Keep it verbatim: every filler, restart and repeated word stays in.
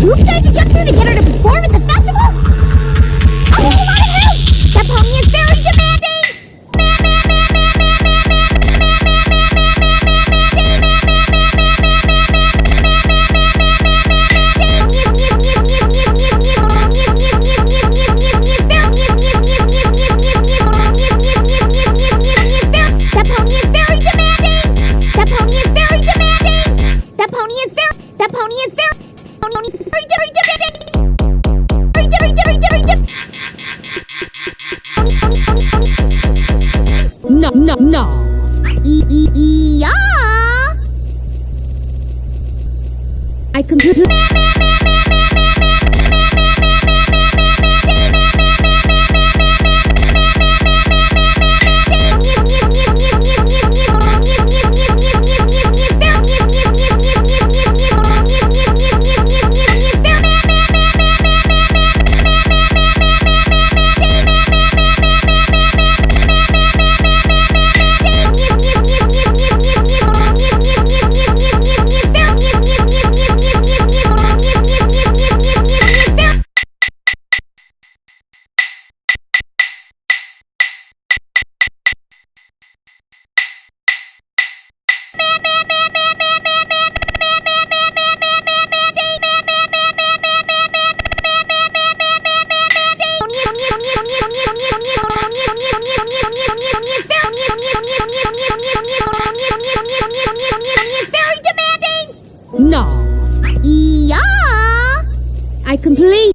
too excited to jump through to get her to perform at the festival? A whole lot of hoops! That pony is very demanding! That pony is very demanding! That pony is very demanding! That pony is very... That pony is very... Pony is very, very demanding! Very, very, very, very demanding! No, no, no. E e e yeah. I completely. No. Yeah. I complete.